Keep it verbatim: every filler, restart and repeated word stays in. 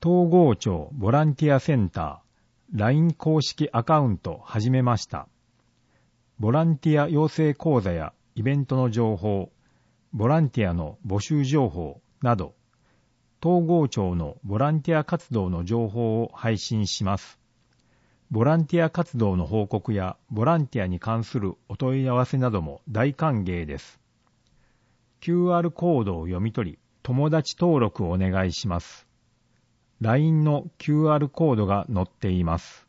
東郷町ボランティアセンター ライン 公式アカウント始めました。ボランティア養成講座やイベントの情報、ボランティアの募集情報など、東郷町のボランティア活動の情報を配信します。ボランティア活動の報告やボランティアに関するお問い合わせなども大歓迎です。キューアール コードを読み取り、友達登録をお願いします。ライン の キューアール コードが載っています。